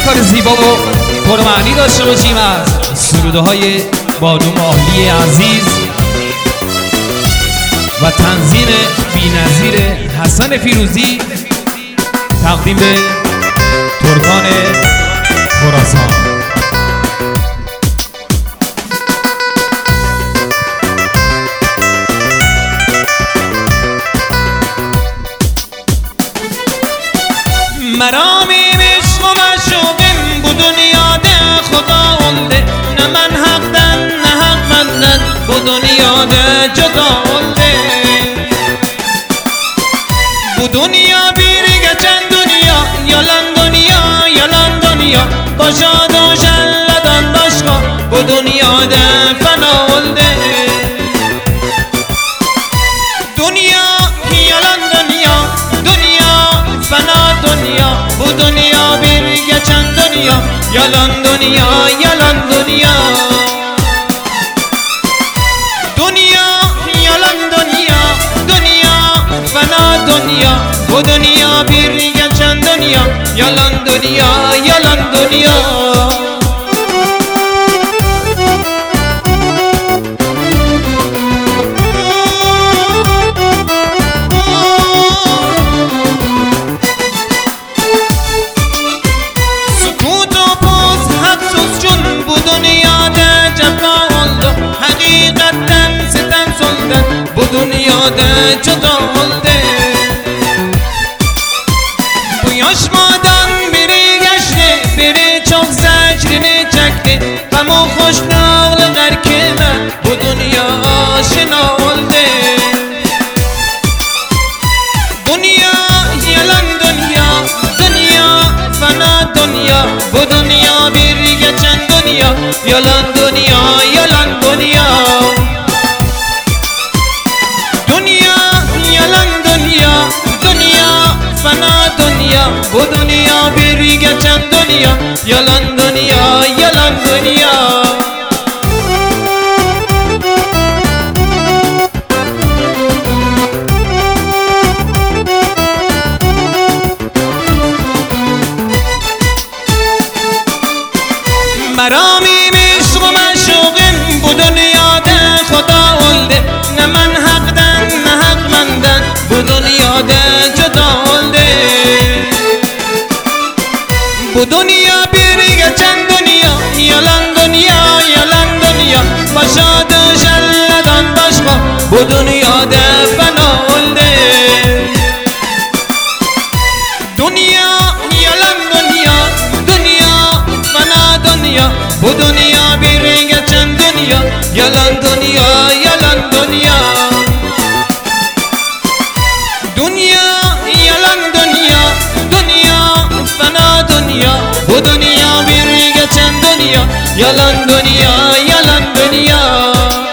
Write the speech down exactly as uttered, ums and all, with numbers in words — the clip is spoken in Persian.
کار زیبا و پرمعنی داشته باشیم از سروده های بانو ماهی عزیز و تنظیم بی‌نظیر حسن فیروزی تقدیم به ترکان خراسان. مرامیم عشق و مشوقیم بو دنیا ده خدا ولده، نه من حقدن نه حق مندن بو دنیا ده جدا ولده. بو دنیا بیری گچن دنیا یالان دنیا یالان دنیا باشاد و شلدان باشقا بو دنیا ده فنا ولده. دنیا یالان دنیا دنیا فنا دنیا بو دنیا بیری گچن دنیا یالان دنیا یالان دنیا. دنیا یالان دنیا دنیا فنا دنیا بو دنیا بیری گچن دنیا یالان دنیا یالان دنیا. بو دنیا ده جدا ولده. بو یاش مادان بری گشته بری چوک زجرینی چکته غم و خوش نغل غرکمه بو دنیا آشنا ولده. دنیا یالان دنیا دنیا فنا دنیا بو دنیا بری گچن دنیا یالان دنیا یالان دنیا. بو دنیا بیری گچن دنیا یالان دنیا یالان دنیا. مرامیم عشق و مشوقیم بو دنیا ده خدا ولده، نه من حقدن نه حق مندن بو دنیا ده جدا ولده. بو دنیا بیری گچن دنیا یالان دنیا یالان دنیا باشاد و شلدان باشقا بو دنیا ده فنا ولده. دنیا یالان دنیا دنیا فنا دنیا بو دنیا بیری گچن دنیا یالان دنیا یالان دنیا. دنیا یالان دنیا دنیا فنا دنیا بو دنیا بیری گچن دنیا یالان دنیا یالان دنیا.